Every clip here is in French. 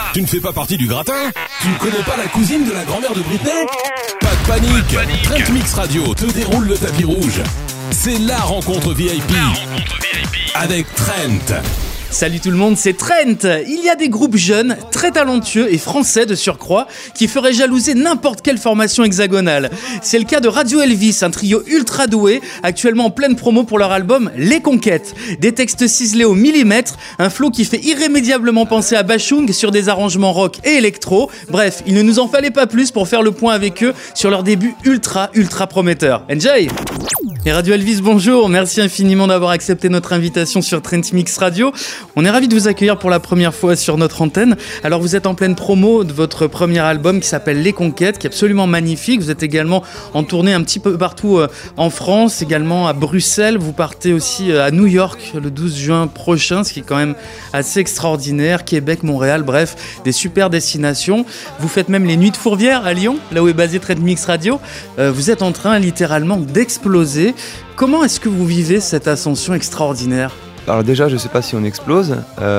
Tu ne fais pas partie du gratin? Tu ne connais pas la cousine de la grand-mère de Britney? Pas de panique, Trent Mix Radio te déroule le tapis rouge. C'est la rencontre VIP. Avec Trent. Salut tout le monde, c'est Trent. Il y a des groupes jeunes, très talentueux et français de surcroît, qui feraient jalouser n'importe quelle formation hexagonale. C'est le cas de Radio Elvis, un trio ultra doué, actuellement en pleine promo pour leur album Les Conquêtes. Des textes ciselés au millimètre, un flow qui fait irrémédiablement penser à Bashung sur des arrangements rock et électro. Bref, il ne nous en fallait pas plus pour faire le point avec eux sur leur début ultra prometteur. Enjoy! Et Radio Elvis, bonjour, merci infiniment d'avoir accepté notre invitation sur Trent Mix Radio. On est ravis de vous accueillir pour la première fois sur notre antenne. Alors vous êtes en pleine promo de votre premier album qui s'appelle Les Conquêtes, qui est absolument magnifique. Vous êtes également en tournée un petit peu partout en France, également à Bruxelles. Vous partez aussi à New York le 12 juin prochain, ce qui est quand même assez extraordinaire. Québec, Montréal, bref, des super destinations. Vous faites même les Nuits de Fourvière à Lyon, là où est basé Trent Mix Radio. Vous êtes en train littéralement d'exploser. Comment est-ce que vous vivez cette ascension extraordinaire ? Alors déjà, je ne sais pas si on explose.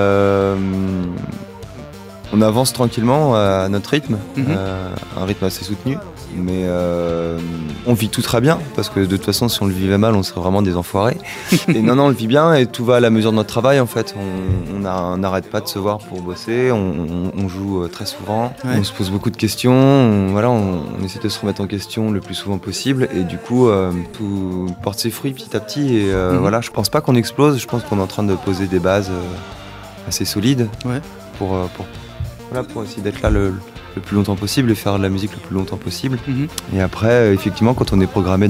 On avance tranquillement à notre rythme, un rythme assez soutenu. Mais on vit tout très bien, parce que de toute façon, si on le vivait mal, on serait vraiment des enfoirés. Et non, on le vit bien et tout va à la mesure de notre travail en fait. On n'arrête pas de se voir pour bosser, on joue très souvent, on se pose beaucoup de questions, on essaie de se remettre en question le plus souvent possible. Et du coup, tout porte ses fruits petit à petit. Et voilà, je pense pas qu'on explose, je pense qu'on est en train de poser des bases assez solides pour essayer d'être là le plus longtemps possible et faire de la musique le plus longtemps possible. Et après, effectivement, quand on est programmé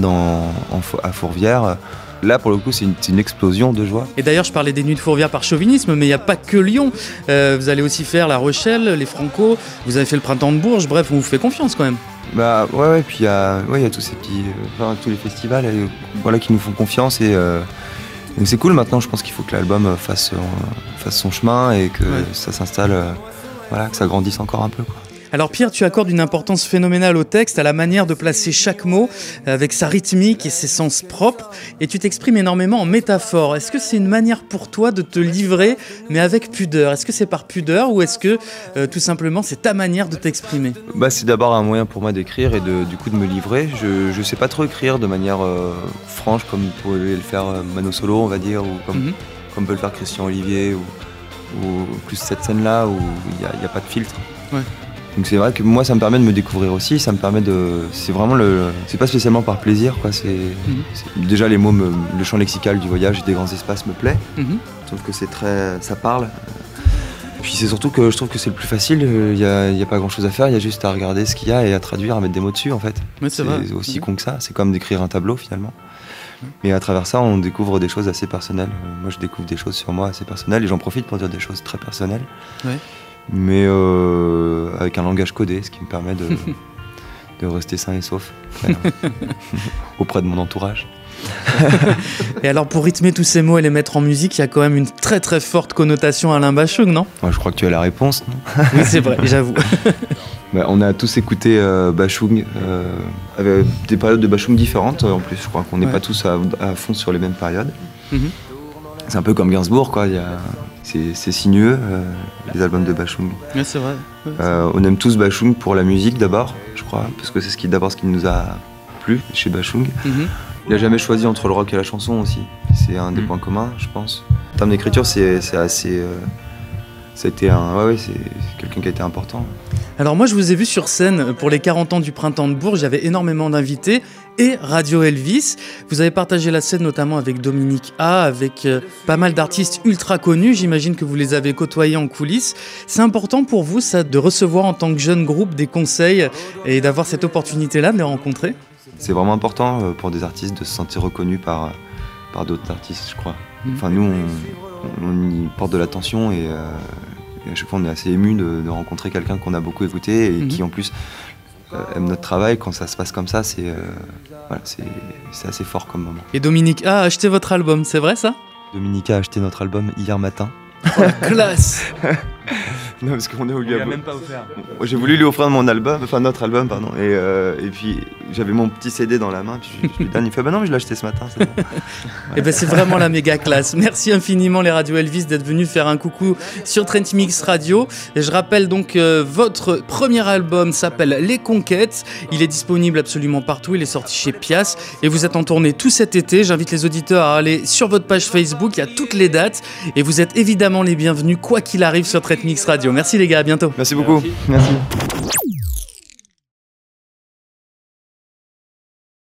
à Fourvière, là, pour le coup, c'est une explosion de joie. Et d'ailleurs, je parlais des Nuits de Fourvière par chauvinisme, mais il n'y a pas que Lyon. Vous allez aussi faire La Rochelle, les Franco, vous avez fait le Printemps de Bourges, bref, on vous fait confiance quand même. Bah ouais, puis il y a tous ces petits, tous les festivals qui nous font confiance et c'est cool. Maintenant, je pense qu'il faut que l'album fasse son chemin et que ça s'installe, que ça grandisse encore un peu, quoi. Alors Pierre, tu accordes une importance phénoménale au texte, à la manière de placer chaque mot avec sa rythmique et ses sens propres, et tu t'exprimes énormément en métaphore. Est-ce que c'est une manière pour toi de te livrer, mais avec pudeur ? Est-ce que c'est par pudeur ou est-ce que tout simplement c'est ta manière de t'exprimer ? C'est d'abord un moyen pour moi d'écrire et du coup de me livrer. Je sais pas trop écrire de manière franche comme pourrait le faire Mano Solo, on va dire, ou comme peut le faire Christian Olivier, ou plus cette scène-là où il n'y a pas de filtre. Ouais. Donc c'est vrai que moi ça me permet de me découvrir aussi, ça me permet c'est pas spécialement par plaisir, quoi. C'est déjà les mots, le champ lexical du voyage et des grands espaces me plaît. Je trouve que ça parle. Puis c'est surtout que je trouve que c'est le plus facile, il y a pas grand chose à faire, il y a juste à regarder ce qu'il y a et à traduire, à mettre des mots dessus en fait. Ouais, c'est vrai. Aussi con que ça, c'est comme d'écrire un tableau finalement. Et à travers ça, on découvre des choses assez personnelles. Moi je découvre des choses sur moi assez personnelles et j'en profite pour dire des choses très personnelles. Ouais. Mais avec un langage codé, ce qui me permet de rester sain et sauf auprès de mon entourage. Et alors pour rythmer tous ces mots et les mettre en musique, il y a quand même une très très forte connotation Alain Bashung, non ? Ouais, je crois que tu as la réponse, non ? Oui, c'est vrai, j'avoue. On a tous écouté Bashung, avec des périodes de Bashung différentes en plus. Je crois qu'on n'est pas tous à fond sur les mêmes périodes. C'est un peu comme Gainsbourg, quoi. C'est sinueux, les albums de Bashung. Ouais, c'est vrai. On aime tous Bashung pour la musique d'abord, je crois, parce que c'est ce qui nous a plu chez Bashung. Il n'a jamais choisi entre le rock et la chanson aussi. C'est un des points communs, je pense. En termes d'écriture, c'est assez. C'est quelqu'un qui a été important. Alors moi je vous ai vu sur scène pour les 40 ans du Printemps de Bourges, j'avais énormément d'invités et Radio Elvis. Vous avez partagé la scène notamment avec Dominique A, avec pas mal d'artistes ultra connus, j'imagine que vous les avez côtoyés en coulisses. C'est important pour vous ça de recevoir en tant que jeune groupe des conseils et d'avoir cette opportunité-là de les rencontrer ? C'est vraiment important pour des artistes de se sentir reconnus par d'autres artistes, je crois. Enfin nous on y porte de l'attention et à chaque fois on est assez ému de rencontrer quelqu'un qu'on a beaucoup écouté et qui en plus aime notre travail. Quand ça se passe comme ça, c'est assez fort comme moment. Et Dominique A acheté votre album, c'est vrai ça ? Dominique a acheté notre album hier matin. Oh, la classe. Non, parce qu'on est au On lui a même pas offert. J'ai voulu lui offrir notre album, pardon. Et puis j'avais mon petit CD dans la main, puis je lui donne, il fait bah non mais je l'ai acheté ce matin. C'est bon. Et ben c'est vraiment la méga classe. Merci infiniment les Radio Elvis d'être venus faire un coucou sur Trent Mix Radio. Et je rappelle donc votre premier album s'appelle Les Conquêtes. Il est disponible absolument partout. Il est sorti chez Pias et vous êtes en tournée tout cet été. J'invite les auditeurs à aller sur votre page Facebook. Il y a toutes les dates et vous êtes évidemment les bienvenus quoi qu'il arrive sur Trent Mix Radio. Merci les gars, à bientôt. Merci beaucoup. Merci.